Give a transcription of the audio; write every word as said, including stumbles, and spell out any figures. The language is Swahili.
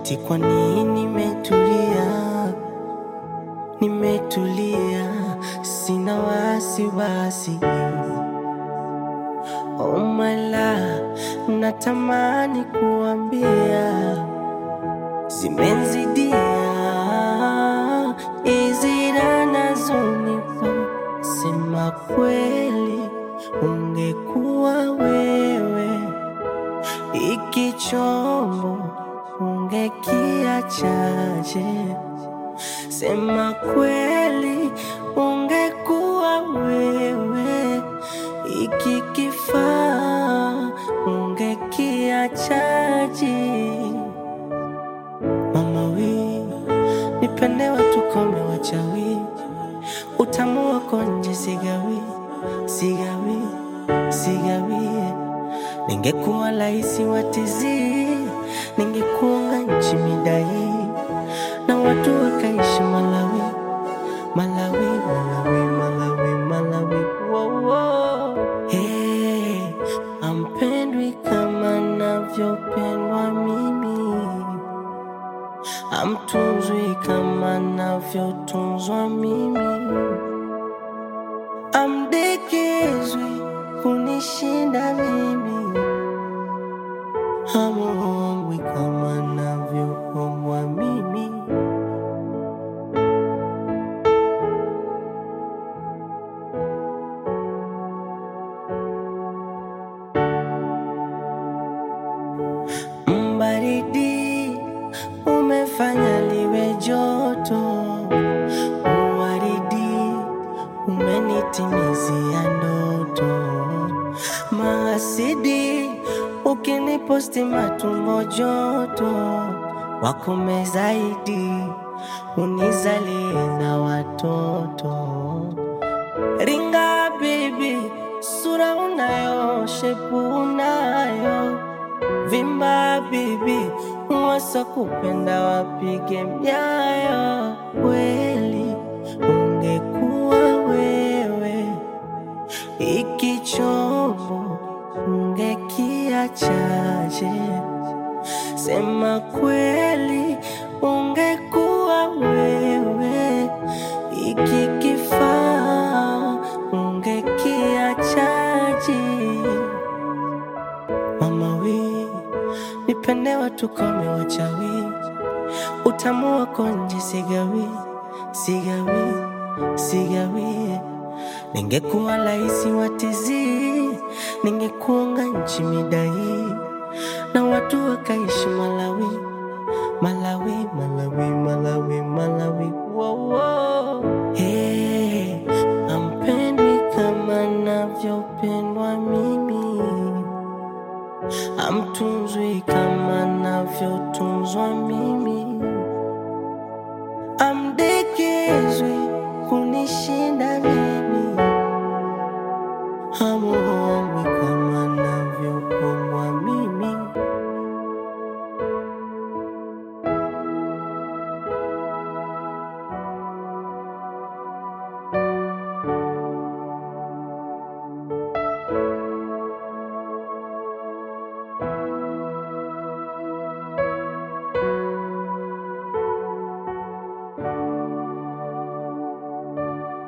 eti kwa nini nimetulia, nimetulia, sina wasiwasi. Oh my love, natamani kuambia zimenzidia hizi raha nazonipa. Sema kweli, ungekuwa wewe iki chombo ungekiachaje? Sema kweli, ungekuwa wewe iki kifaa ungekiachaje? Mama we, nipende watu kome wachawi, utamu wako nje sigawi, sigawi, sigawi. Ningekuwa laisi watizi, ningekuonga nchi midai, na watu wakaishi Malawi, Malawi, Malawi, Malawi, Malawi. Wow, wow. Hey, ampendwi kama navyopendwa mimi, amtunzwi kama navyotunzwa mimi, amdekezwi kunishinda mimi, hamuombwi kama navyoombwa mimi. Mbaridi umefanya liwe joto, uwaridi umenitimizia ndoto, maasidi ukiniposti matumbo joto, wakome zaidi unizalie na watoto. Ringa baby, sura unayo, shepu unayo, vimba baby, wasa kupenda wapige myayo. Kweli ungekuwa wewe iki chombo ungekiachaje? Sema kweli, ungekuwa wewe iki kifaa ungekiachaje? Mama we, nipende watu kome wachawi, utamu wako nje sigawi, sigawi, sigawi. Ningekuwa laisi watizi, ningekuonga nchi midai, na watu wakaishi Malawi, Malawi, Malawi, Malawi, Malawi. Wow, wow. Hey, ampendwi kama navyopendwa mimi, amtunzwi kama navyotunzwa mimi, amdekezwi kunishinda mimi, hamu